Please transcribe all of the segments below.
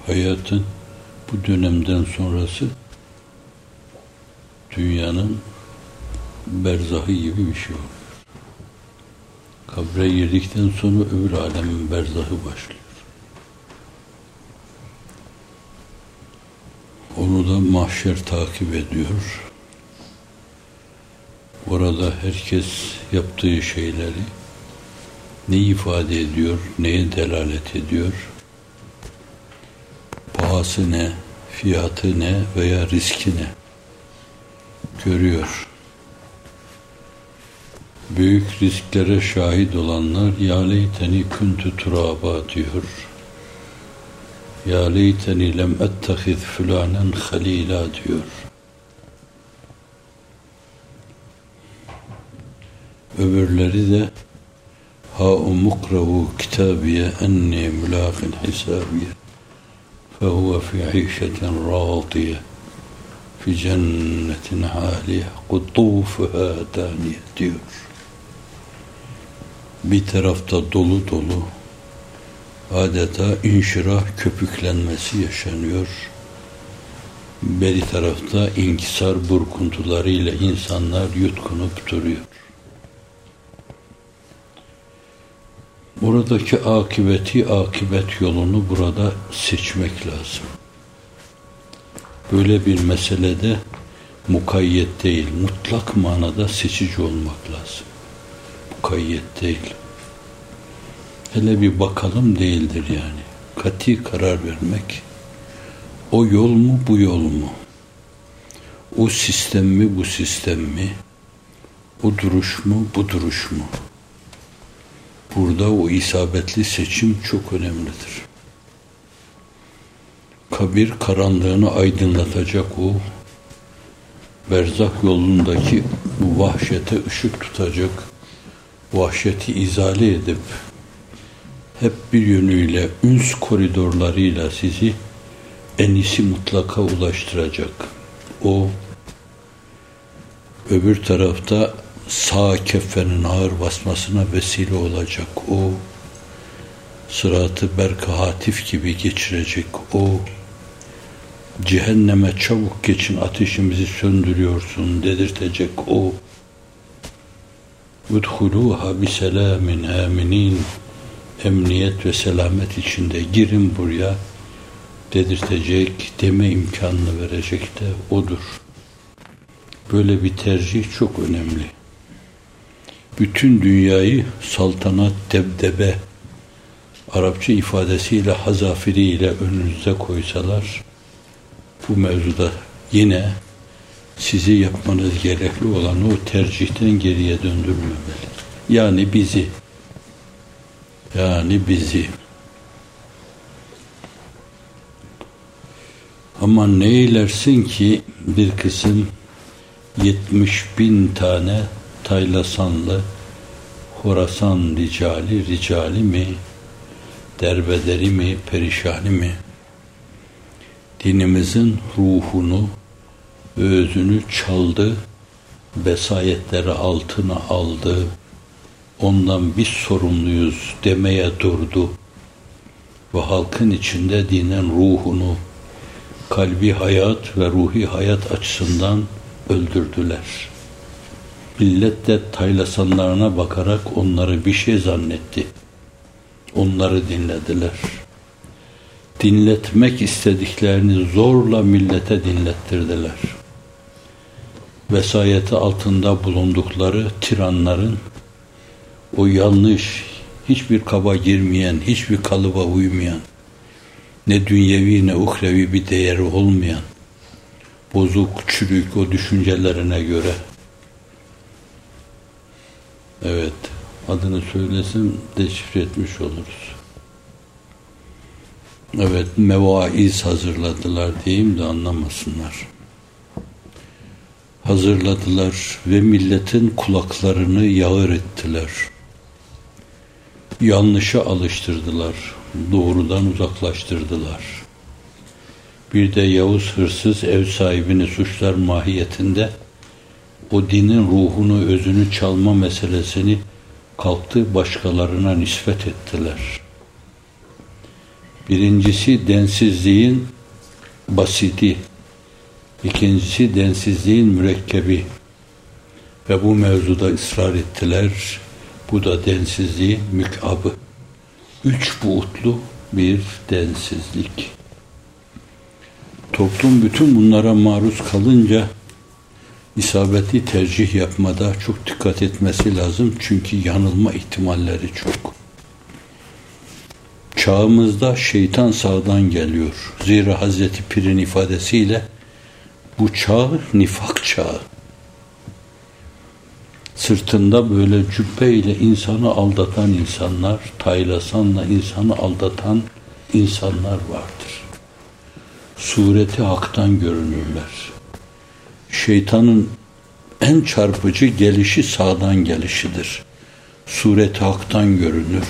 Hayatın bu dönemden sonrası dünyanın berzahı gibi bir şey oluyor. Kabre girdikten sonra öbür alemin berzahı başlıyor. Onu da mahşer takip ediyor. Orada herkes yaptığı şeyleri ne ifade ediyor, neye delalet ediyor, pahası ne, fiyatı ne veya riski ne görüyor. Büyük risklere şahit olanlar ya leyteni kuntu turaba diyor. Ya leyteni lem ettehiz fulanen halila diyor. Öbürleri de ha umukrahu kitabiye enni mülâkin hisabiye fehuve fi işetin râdiye fi cennetin hâliye kuttûfuhâ dâniye diyor. Bir tarafta dolu dolu adeta inşirah köpüklenmesi yaşanıyor. Bir tarafta inkisar burkuntularıyla insanlar yutkunup duruyor. Buradaki akibet yolunu burada seçmek lazım. Böyle bir meselede mukayyet değil, mutlak manada seçici olmak lazım. Mukayyet değil. Hele bir bakalım değildir yani. Kati karar vermek. O yol mu, bu yol mu? O sistem mi, bu sistem mi? O duruş mu, bu duruş mu? Burada o isabetli seçim çok önemlidir. Kabir karanlığını aydınlatacak o, berzah yolundaki bu vahşete ışık tutacak, vahşeti izale edip, hep bir yönüyle, üns koridorlarıyla sizi en iyisi mutlaka ulaştıracak. O, öbür tarafta sağ keffenin ağır basmasına vesile olacak. O, sıratı berkahatif gibi geçirecek. O, cehenneme çabuk geçin, ateşimizi söndürüyorsun dedirtecek. O, udhuluha biselamin aminin, emniyet ve selamet içinde girin buraya dedirtecek, deme imkanını verecek de odur. Böyle bir tercih çok önemli. Bütün dünyayı saltanat, debdebe, Arapça ifadesiyle, hazafiriyle önünüze koysalar, bu mevzuda yine sizi yapmanız gerekli olan o tercihten geriye döndürmemeli. Yani bizi. Ama ne eylersin ki bir kısım 70.000 tane Taylasanlı Horasan ricali mi, derbederi mi, perişani mi, dinimizin ruhunu, özünü çaldı, vesayetleri altına aldı, ondan biz sorumluyuz demeye durdu ve halkın içinde dinin ruhunu, kalbi hayat ve ruhi hayat açısından öldürdüler. Millet de Taylasanlarına bakarak onları bir şey zannetti. Onları dinlediler. Dinletmek istediklerini zorla millete dinlettirdiler. Vesayeti altında bulundukları tiranların o yanlış, hiçbir kaba girmeyen, hiçbir kalıba uymayan, ne dünyevi ne uhrevi bir değeri olmayan, bozuk, çürük o düşüncelerine göre, evet, adını söylesem deşifre etmiş oluruz. Evet, mevaiz hazırladılar diyeyim de anlamasınlar. Hazırladılar ve milletin kulaklarını yağır ettiler. Yanlışa alıştırdılar, doğrudan uzaklaştırdılar. Bir de Yavuz hırsız ev sahibini suçlar mahiyetinde o dinin ruhunu, özünü çalma meselesini kalktı başkalarına nispet ettiler. Birincisi densizliğin basiti, ikincisi densizliğin mürekkebi ve bu mevzuda ısrar ettiler. Bu da densizliğin mükabı. 3 boyutlu bir densizlik. Toplum bütün bunlara maruz kalınca isabetli tercih yapmada çok dikkat etmesi lazım. Çünkü yanılma ihtimalleri çok. Çağımızda şeytan sağdan geliyor. Zira Hazreti Pir'in ifadesiyle bu çağ nifak çağı. Sırtında böyle cübbeyle insanı aldatan insanlar, taylasanla insanı aldatan insanlar vardır. Sureti haktan görünürler. Şeytanın en çarpıcı gelişi sağdan gelişidir. Sureti haktan görünür.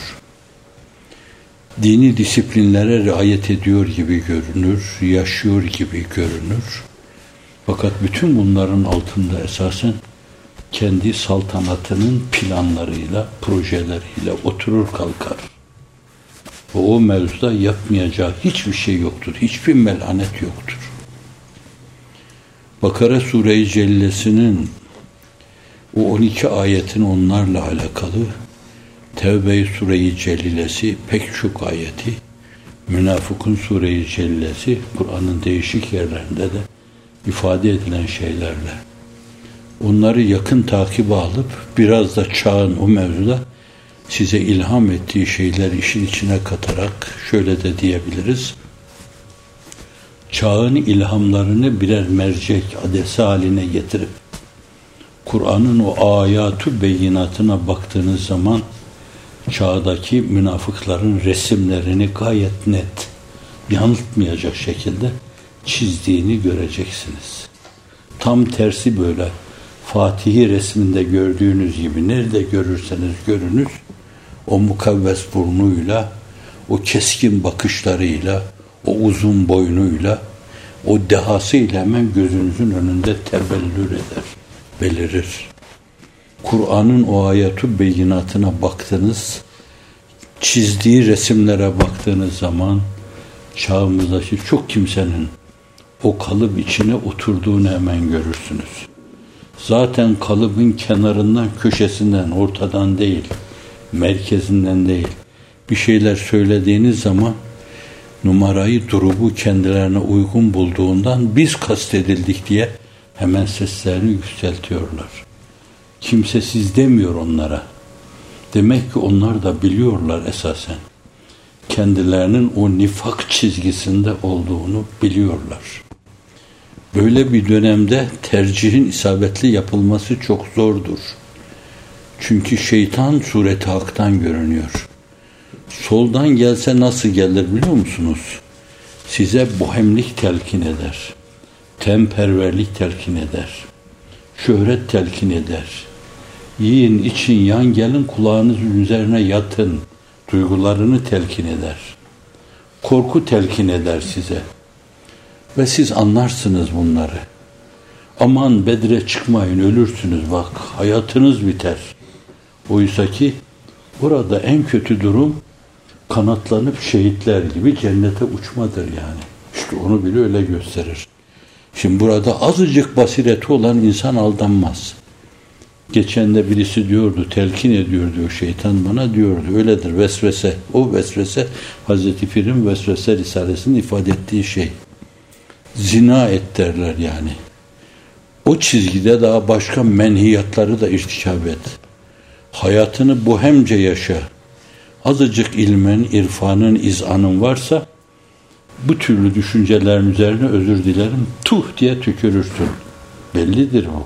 Dini disiplinlere riayet ediyor gibi görünür, yaşıyor gibi görünür. Fakat bütün bunların altında esasen kendi saltanatının planlarıyla, projeleriyle oturur kalkar. Ve o mevzuda yapmayacağı hiçbir şey yoktur, hiçbir melanet yoktur. Bakara Sure-i Cellesi'nin o 12 ayetin onlarla alakalı, Tevbe-i Sure-i Celilesi pek çok ayeti, Münafıkun Sure-i Celilesi Kur'an'ın değişik yerlerinde de ifade edilen şeylerle onları yakın takibe alıp biraz da çağın o mevzuda size ilham ettiği şeyler işin içine katarak şöyle de diyebiliriz. Çağın ilhamlarını birer mercek adresi haline getirip Kur'an'ın o ayatü beyinatına baktığınız zaman çağdaki münafıkların resimlerini gayet net, yanıltmayacak şekilde çizdiğini göreceksiniz. Tam tersi böyle Fatih'i resminde gördüğünüz gibi nerede görürseniz görünüz, o mukavves burnuyla, o keskin bakışlarıyla, o uzun boynuyla, o dehasıyla hemen gözünüzün önünde tebellür eder, belirir. Kur'an'ın o ayatü beyinatına baktınız, çizdiği resimlere baktığınız zaman çağımızdaki çok kimsenin o kalıp içine oturduğunu hemen görürsünüz. Zaten kalıbın kenarından, köşesinden, ortadan değil, merkezinden değil, bir şeyler söylediğiniz zaman numarayı, durumu kendilerine uygun bulduğundan biz kastedildik diye hemen seslerini yükseltiyorlar. Kimsesiz demiyor onlara. Demek ki onlar da biliyorlar esasen. Kendilerinin o nifak çizgisinde olduğunu biliyorlar. Böyle bir dönemde tercihin isabetli yapılması çok zordur. Çünkü şeytan sureti haktan görünüyor. Soldan gelse nasıl gelir biliyor musunuz? Size bohemlik telkin eder. Temperverlik telkin eder. Şöhret telkin eder. Yiyin, için, yan gelin, kulağınızın üzerine yatın. Duygularını telkin eder. Korku telkin eder size. Ve siz anlarsınız bunları. Aman Bedre çıkmayın, ölürsünüz bak, hayatınız biter. Oysa ki orada en kötü durum kanatlanıp şehitler gibi cennete uçmadır yani. İşte onu bile öyle gösterir. Şimdi burada azıcık basireti olan insan aldanmaz. Geçen de birisi diyordu, telkin ediyor diyor şeytan bana, diyordu. Öyledir vesvese. O vesvese Hazreti Pir'in vesvese risalesinin ifade ettiği şey. Zina et derler yani. O çizgide daha başka menhiyatları da irtikab et. Hayatını bohemce yaşa. Azıcık ilmin, irfanın, izanın varsa bu türlü düşüncelerin üzerine özür dilerim, tuh diye tükürürsün. Bellidir o.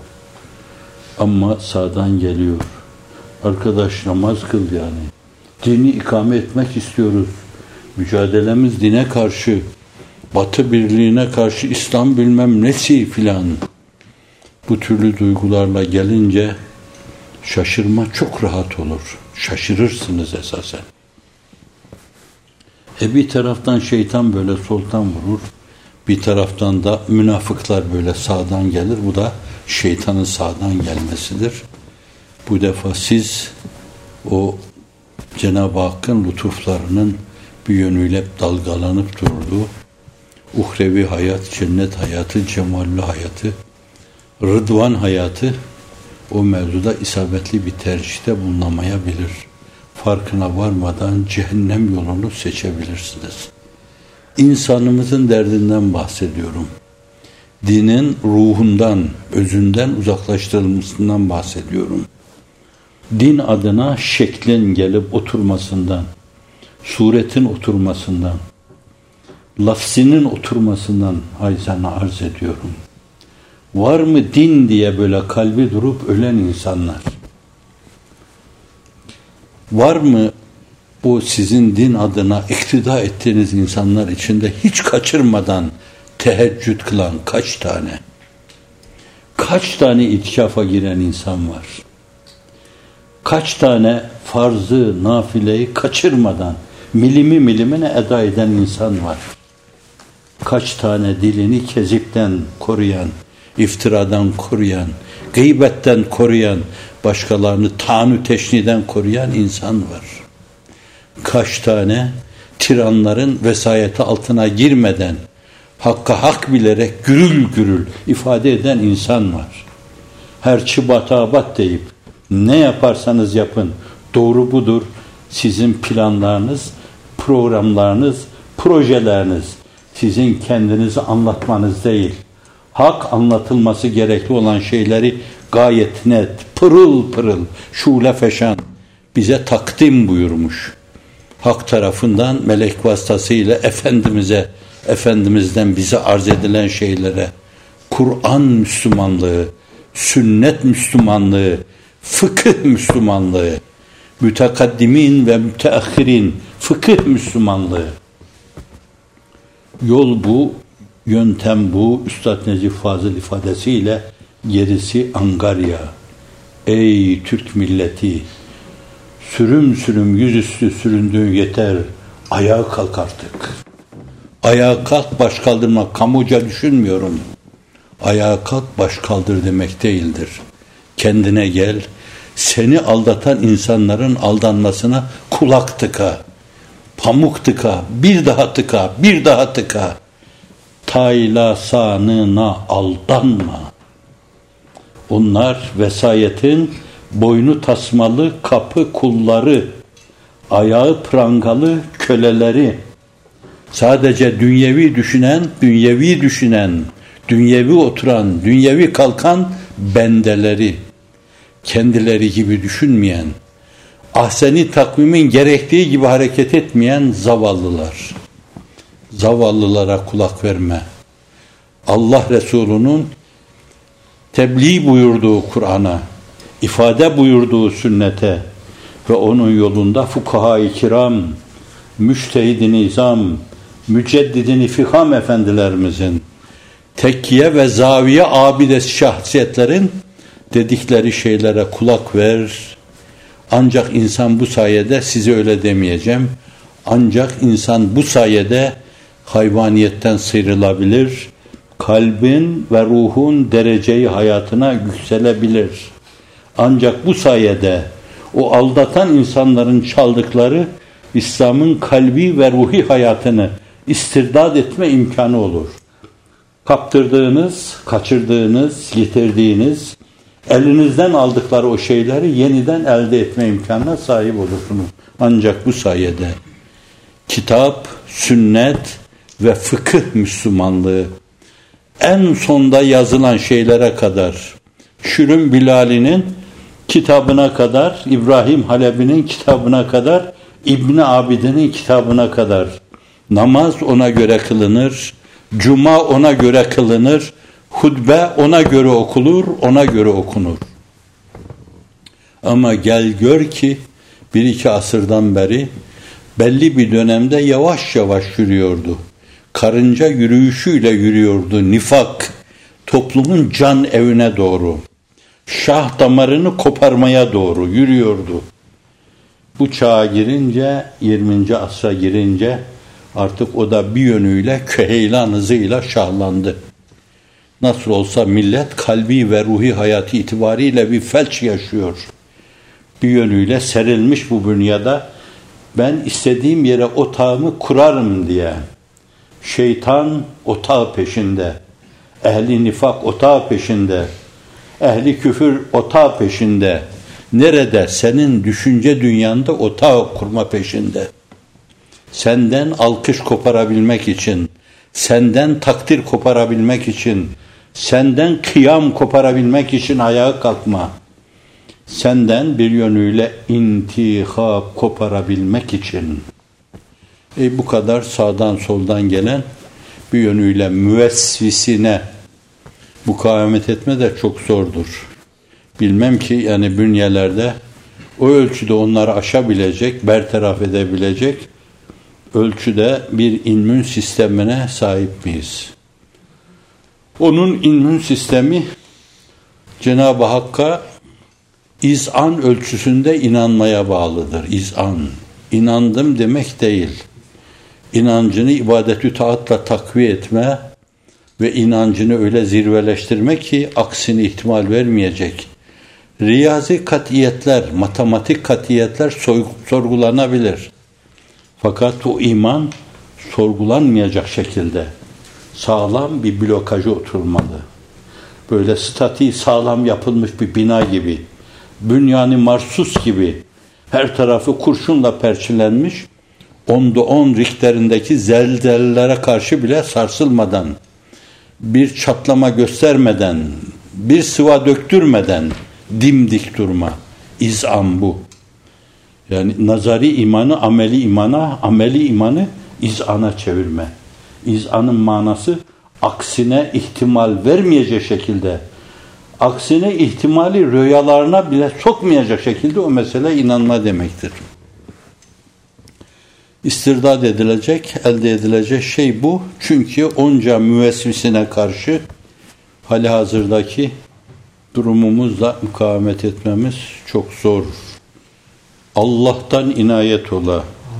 Ama sağdan geliyor. Arkadaş namaz kıl yani. Dini ikame etmek istiyoruz. Mücadelemiz dine karşı, Batı birliğine karşı, İslam bilmem nesi filan. Bu türlü duygularla gelince şaşırma çok rahat olur. Şaşırırsınız esasen. Bir taraftan şeytan böyle soltan vurur. Bir taraftan da münafıklar böyle sağdan gelir. Bu da şeytanın sağdan gelmesidir. Bu defa siz o Cenab-ı Hakk'ın lütuflarının bir yönüyle dalgalanıp durduğu uhrevi hayat, cennet hayatı, cemalli hayatı, rıdvan hayatı o mevzuda isabetli bir tercihte bulunamayabilir. Farkına varmadan cehennem yolunu seçebilirsiniz. İnsanımızın derdinden bahsediyorum. Dinin ruhundan, özünden uzaklaştırılmasından bahsediyorum. Din adına şeklin gelip oturmasından, suretin oturmasından, lafzinin oturmasından acizane arz ediyorum. Var mı din diye böyle kalbi durup ölen insanlar? Var mı o sizin din adına iktida ettiğiniz insanlar içinde hiç kaçırmadan teheccüd kılan kaç tane? Kaç tane itikafa giren insan var? Kaç tane farzı, nafileyi kaçırmadan milimi milimine eda eden insan var? Kaç tane dilini kezipten koruyan, iftiradan koruyan, gıybetten koruyan, başkalarını tanü teşniden koruyan insan var? Kaç tane tiranların vesayeti altına girmeden hakka hak bilerek gürül gürül ifade eden insan var? Her çıbatabat deyip ne yaparsanız yapın doğru budur, sizin planlarınız, programlarınız, projeleriniz, sizin kendinizi anlatmanız değil. Hak anlatılması gerekli olan şeyleri gayet net, pırıl pırıl, şule feşan bize takdim buyurmuş. Hak tarafından melek vasıtasıyla Efendimiz'den bize arz edilen şeylere Kur'an Müslümanlığı, sünnet Müslümanlığı, fıkıh Müslümanlığı, mütekaddimin ve müteahhirin fıkıh Müslümanlığı. Yol bu, yöntem bu, Üstad Necip Fazıl ifadesiyle gerisi Angarya. Ey Türk milleti, sürüm sürüm yüzüstü süründüğün yeter, ayağa kalk artık. Ayağa kalk, baş kaldırmak, kamuca düşünmüyorum. Ayağa kalk, baş kaldır demek değildir. Kendine gel, seni aldatan insanların aldanmasına kulak tıka, pamuk tıka, bir daha tıka, bir daha tıka. Taylasanına aldanma. Onlar vesayetin boynu tasmalı kapı kulları, ayağı prangalı köleleri, sadece dünyevi düşünen, dünyevi oturan, dünyevi kalkan bendeleri, kendileri gibi düşünmeyen, ahseni takvimin gerektiği gibi hareket etmeyen zavallılar. Zavallılara kulak verme. Allah Resulü'nün tebliğ buyurduğu Kur'an'a, ifade buyurduğu sünnete ve onun yolunda fukaha-i kiram, müştehid-i nizam, müceddid-i fiham efendilerimizin, tekkiye ve zaviye abidesi şahsiyetlerin dedikleri şeylere kulak ver. Ancak insan bu sayede, size öyle demeyeceğim, ancak insan bu sayede hayvaniyetten sıyrılabilir, kalbin ve ruhun dereceyi hayatına yükselebilir. Ancak bu sayede o aldatan insanların çaldıkları İslam'ın kalbi ve ruhi hayatını istirdat etme imkanı olur. Kaptırdığınız, kaçırdığınız, yitirdiğiniz, elinizden aldıkları o şeyleri yeniden elde etme imkanına sahip olursunuz. Ancak bu sayede kitap, sünnet ve fıkıh Müslümanlığı en sonda yazılan şeylere kadar, Şürüm Bilali'nin kitabına kadar, İbrahim Halebi'nin kitabına kadar, İbn Abidin'in kitabına kadar namaz ona göre kılınır, cuma ona göre kılınır, hutbe ona göre okunur, ona göre okunur. Ama gel gör ki bir iki asırdan beri belli bir dönemde yavaş yavaş yürüyordu. Karınca yürüyüşüyle yürüyordu nifak, toplumun can evine doğru, şah damarını koparmaya doğru yürüyordu. Bu çağa girince, 20. asra girince artık o da bir yönüyle köheylan hızıyla şahlandı. Nasıl olsa millet kalbi ve ruhi hayatı itibariyle bir felç yaşıyor. Bir yönüyle serilmiş bu dünyada Ben istediğim yere otağımı kurarım diye. Şeytan otağı peşinde. Ehli nifak otağı peşinde. Ehli küfür otağı peşinde. Nerede? Senin düşünce dünyanda otağı kurma peşinde. Senden alkış koparabilmek için, senden takdir koparabilmek için, senden kıyam koparabilmek için ayağa kalkma. Senden bir yönüyle intihap koparabilmek için. Bu kadar sağdan soldan gelen bir yönüyle müvesvisine mukavemet etme de çok zordur. Bilmem ki yani bünyelerde o ölçüde onları aşabilecek, bertaraf edebilecek ölçüde bir immün sistemine sahip miyiz? Onun immün sistemi Cenab-ı Hakk'a izan ölçüsünde inanmaya bağlıdır. İzan. İnandım demek değil. İnancını ibadet-ü taatla takviye etme ve inancını öyle zirveleştirme ki aksini ihtimal vermeyecek. Riyazi katiyetler, matematik katiyetler sorgulanabilir. Fakat o iman sorgulanmayacak şekilde sağlam bir blokaja oturmalı. Böyle statiği sağlam yapılmış bir bina gibi, bünyanı marsus gibi, her tarafı kurşunla perçinlenmiş, 10'da 10 Richter'indeki zelzelelere karşı bile sarsılmadan, bir çatlama göstermeden, bir sıva döktürmeden dimdik durma. İzan bu. Yani nazari imanı ameli imana, ameli imanı izana çevirme. İzanın manası aksine ihtimal vermeyecek şekilde, aksine ihtimali rüyalarına bile sokmayacak şekilde o mesele inanma demektir. İstirdat edilecek, elde edilecek şey bu. Çünkü onca müvesvisine karşı halihazırdaki durumumuzla mukavemet etmemiz çok zor. Allah'tan inayet ola.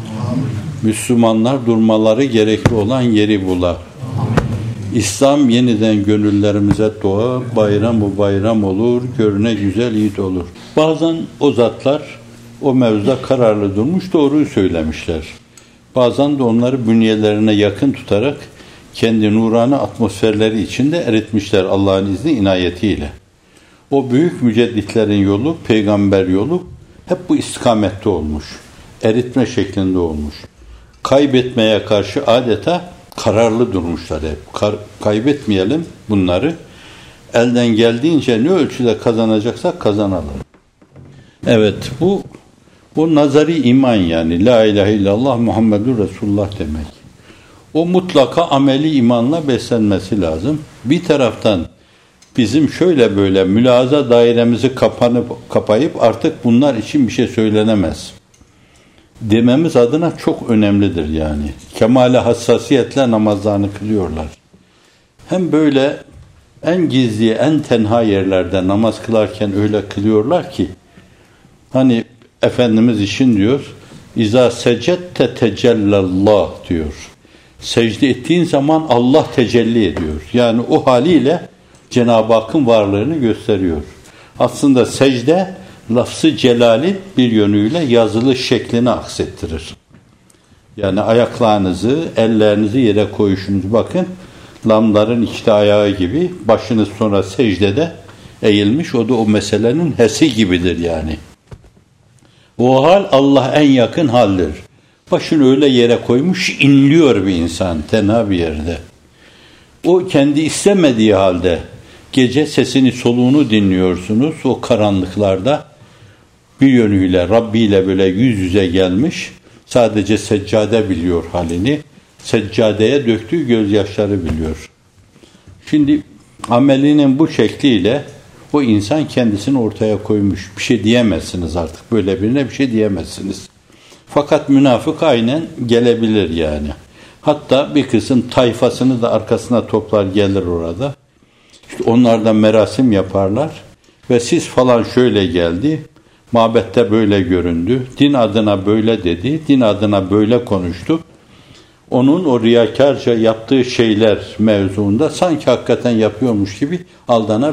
Müslümanlar durmaları gerekli olan yeri bula. İslam yeniden gönüllerimize doğa, bayram bu bayram olur, görüne güzel yiğit olur. Bazen o zatlar o mevzuda kararlı durmuş, doğruyu söylemişler. Bazen de onları bünyelerine yakın tutarak kendi nurani atmosferleri içinde eritmişler Allah'ın izni inayetiyle. O büyük mücedditlerin yolu, peygamber yolu hep bu istikamette olmuş. Eritme şeklinde olmuş. Kaybetmeye karşı adeta kararlı durmuşlar hep. Kaybetmeyelim bunları. Elden geldiğince ne ölçüde kazanacaksak kazanalım. Evet, bu nazari iman yani. La ilahe illallah Muhammedur Resulullah demek. O mutlaka ameli imanla beslenmesi lazım. Bir taraftan bizim şöyle böyle mülahaza dairemizi kapayıp artık bunlar için bir şey söylenemez dememiz adına çok önemlidir yani. Kemale hassasiyetle namazlarını kılıyorlar. Hem böyle en gizli, en tenha yerlerde namaz kılarken öyle kılıyorlar ki hani Efendimiz için diyor İza secette tecellallah diyor. Secde ettiğin zaman Allah tecelli ediyor. Yani o haliyle Cenab-ı Hakk'ın varlığını gösteriyor. Aslında secde lafz-ı celali bir yönüyle yazılı şeklini aksettirir. Yani ayaklarınızı, ellerinizi yere koyuşunuz. Bakın lamların iki ayağı gibi başınız sonra secdede eğilmiş. O da o meselenin hesi gibidir yani. O hal Allah en yakın haldir. Başını öyle yere koymuş inliyor bir insan tenha bir yerde. O kendi istemediği halde gece sesini soluğunu dinliyorsunuz o karanlıklarda bir yönüyle Rabbi ile böyle yüz yüze gelmiş sadece seccade biliyor halini seccadeye döktüğü gözyaşları biliyor. Şimdi amelinin bu şekliyle o insan kendisini ortaya koymuş. Bir şey diyemezsiniz artık. Böyle birine bir şey diyemezsiniz. Fakat münafık aynen gelebilir yani. Hatta bir kısım tayfasını da arkasına toplar gelir orada. İşte onlardan merasim yaparlar. Ve siz falan şöyle geldi. Mabette böyle göründü. Din adına böyle dedi. Din adına böyle konuştu. Onun o riyakarca yaptığı şeyler mevzuunda sanki hakikaten yapıyormuş gibi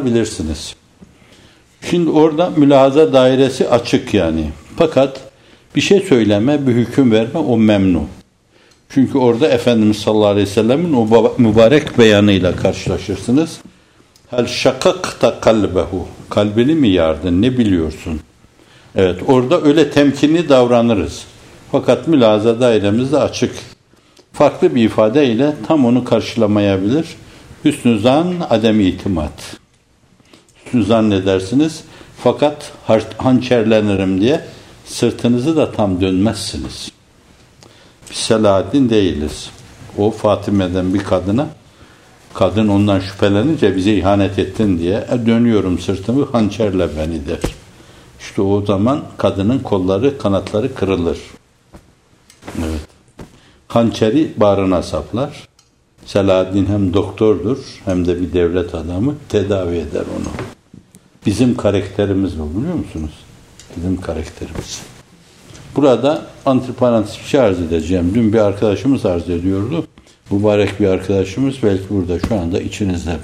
aldanabilirsiniz. Şimdi orada mülahaza dairesi açık yani. Fakat Bir şey söyleme, bir hüküm verme, o memnun. Çünkü orada Efendimiz sallallahu aleyhi ve sellemin o mübarek beyanıyla karşılaşırsınız. Hel şakakta kalbehu. Kalbini mi yardın? Ne biliyorsun? Evet, orada öyle temkinli davranırız. Fakat mülaza dairemiz de açık. Farklı bir ifadeyle tam onu karşılamayabilir. Hüsnü zan, adem itimat. Hüsnü zannedersiniz. Fakat hançerlenirim diye sırtınızı da tam dönmezsiniz. Biz Selahaddin değiliz. O Fatime'den bir kadın ondan şüphelenince bize ihanet ettin diye dönüyorum sırtımı, hançerle beni der. İşte o zaman kadının kolları, kanatları kırılır. Evet. Hançeri bağrına saplar. Selahaddin hem doktordur hem de bir devlet adamı, tedavi eder onu. Bizim karakterimiz bu, biliyor musunuz? Bizim karakterimiz. Burada antiparantez bir şey arz edeceğim. Dün bir arkadaşımız arz ediyordu. Mübarek bir arkadaşımız, belki burada şu anda içinizde.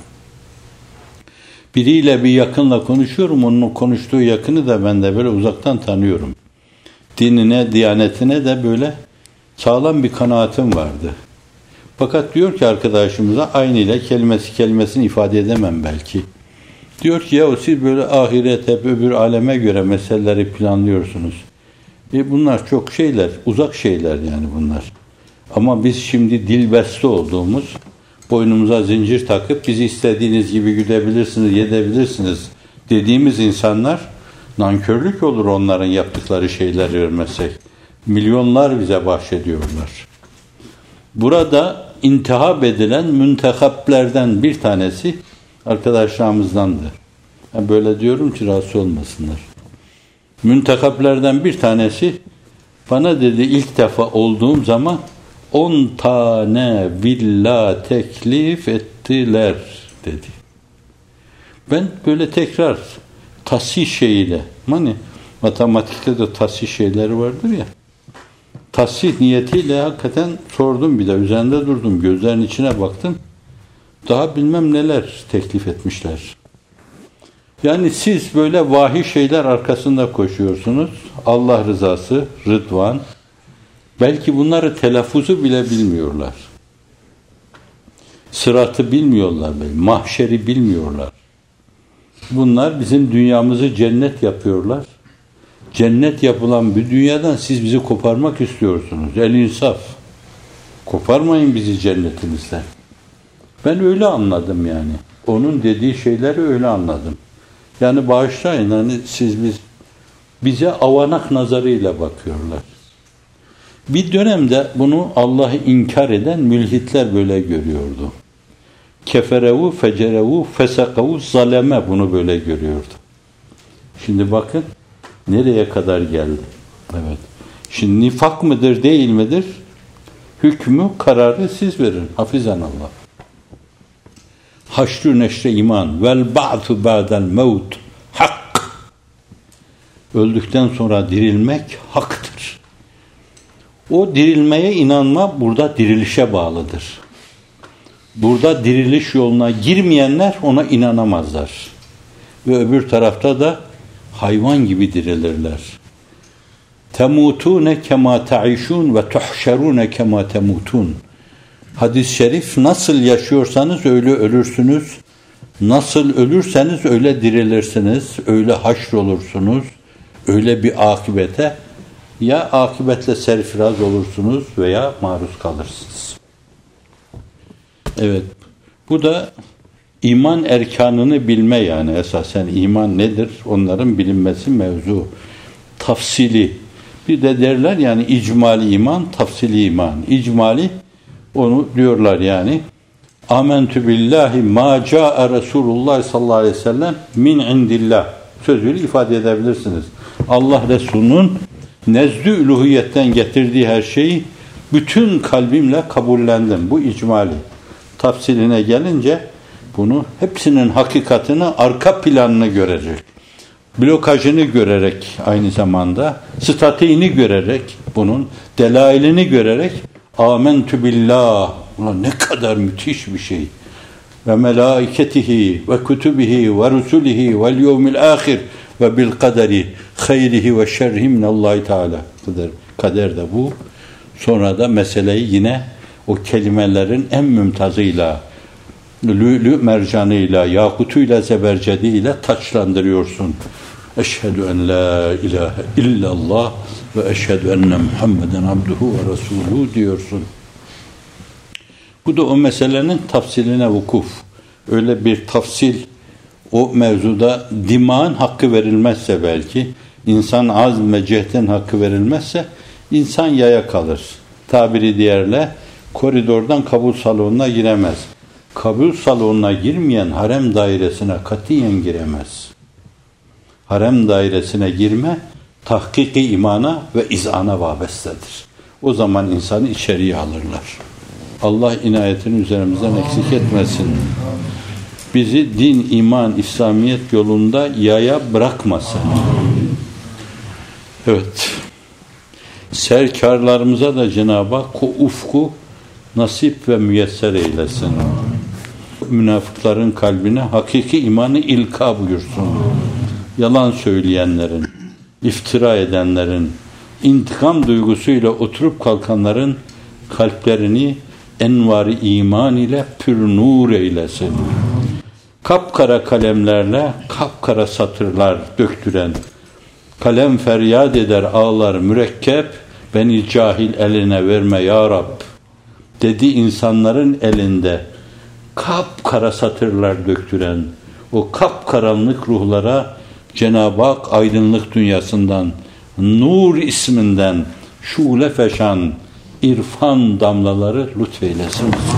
Biriyle bir yakınla konuşuyorum. Onun konuştuğu yakını da ben de böyle uzaktan tanıyorum. Dinine, diyanetine de böyle sağlam bir kanaatim vardı. Fakat diyor ki arkadaşımıza, aynı ile kelimesini ifade edemem belki. Diyor ki ya siz böyle ahiret, hep öbür aleme göre meseleleri planlıyorsunuz. Bunlar çok şeyler, uzak şeyler yani bunlar. Ama biz şimdi dilbeste olduğumuz, boynumuza zincir takıp bizi istediğiniz gibi güdebilirsiniz, yedebilirsiniz dediğimiz insanlar, nankörlük olur onların yaptıkları şeyleri görmesek. Milyonlar bize bahşediyorlar. Burada intihap edilen müntekaplerden bir tanesi arkadaşlarımızdandı. Böyle diyorum ki rahatsız olmasınlar. Müntekaplerden bir tanesi bana dedi, ilk defa olduğum zaman 10 tane villa teklif ettiler dedi. Ben böyle tekrar tahsil şeyiyle, hani matematikte de tahsil şeyleri vardır ya, tahsil niyetiyle hakikaten sordum, bir de üzerinde durdum, gözlerinin içine baktım. Daha bilmem neler teklif etmişler. Yani siz böyle vahiy şeyler arkasında koşuyorsunuz. Allah rızası, rıdvan. Belki bunları telaffuzu bile bilmiyorlar. Sıratı bilmiyorlar, mahşeri bilmiyorlar. Bunlar bizim dünyamızı cennet yapıyorlar. Cennet yapılan bir dünyadan siz bizi koparmak istiyorsunuz. El insaf. Koparmayın bizi cennetinizden. Ben öyle anladım yani. Onun dediği şeyleri öyle anladım. Yani bağışlayın, hani bize avanak nazarıyla bakıyorlar. Bir dönemde bunu Allah'ı inkar eden mülhitler böyle görüyordu. Keferevu, fecerevu, fesakavu, zaleme bunu böyle görüyordu. Şimdi bakın nereye kadar geldi. Evet. Şimdi nifak mıdır değil midir? Hükmü, kararı siz verin. Hafizanallah. Haşr-ı neşre iman vel ba'tu ba'del mevt hak. Öldükten sonra dirilmek haktır. O dirilmeye inanma burada dirilişe bağlıdır. Burada diriliş yoluna girmeyenler ona inanamazlar. Ve öbür tarafta da hayvan gibi dirilirler. Temutune kema ta'işun ve tuhşerune kema temutun. Hadis-i şerif, nasıl yaşıyorsanız öyle ölürsünüz. Nasıl ölürseniz öyle dirilirsiniz. Öyle haşrolursunuz. Öyle bir akibete, ya akibetle serfiraz olursunuz veya maruz kalırsınız. Evet. Bu da iman erkanını bilme, yani esasen iman nedir? Onların bilinmesi mevzu. Tafsili. Bir de derler yani icmali iman, tafsili iman. İcmali, onu diyorlar yani. Âmentü billahi mâ câe Resulullah sallallahu aleyhi ve sellem min indillah. Sözüyle ifade edebilirsiniz. Allah Resulü'nün nezdü üluhiyetten getirdiği her şeyi bütün kalbimle kabullendim. Bu icmali. Tafsiline gelince bunu hepsinin hakikatini, arka planını görecek. Blokajını görerek, aynı zamanda statiğini görerek, bunun delailini görerek âmentü billah. Ulan ne kadar müthiş bir şey. Ve melaiketihi ve kütübihi ve rusulihi vel yevmil ahir ve bil kaderi hayrihi ve şerrihi minallahi teala. Kader de bu. Sonra da meseleyi yine o kelimelerin en mümtazıyla, lülü mercanıyla, yakutuyla, zebercediyle taçlandırıyorsun. Eşhedü en la ilahe illallah ve eşhedü enne Muhammeden abduhu ve resuluhu diyorsun. Bu da o meselenin tafsiline vukuf. Öyle bir tafsil o mevzuda dimağın hakkı verilmezse belki, insan azm ve cehden hakkı verilmezse insan yaya kalır. Tabiri diğerle koridordan kabul salonuna giremez. Kabul salonuna girmeyen harem dairesine katiyen giremez. Harem dairesine girme tahkiki imana ve izana vabestedir. O zaman insanı içeriye alırlar. Allah inayetini üzerimizden eksik etmesin. Bizi din, iman, İslamiyet yolunda yaya bırakmasın. Evet. Serkarlarımıza da Cenab-ı Hak o ufku nasip ve müyesser eylesin. Münafıkların kalbine hakiki imanı ilka buyursun. Yalan söyleyenlerin, iftira edenlerin, intikam duygusuyla oturup kalkanların kalplerini envar-ı iman ile pür nur eylesin. Kapkara kalemlerle kapkara satırlar döktüren, kalem feryat eder ağlar mürekkep, beni cahil eline verme ya Rab dedi insanların elinde kapkara satırlar döktüren o kapkaranlık ruhlara Cenab-ı Hak aydınlık dünyasından, nur isminden şule feşan irfan damlaları lütfeylesin.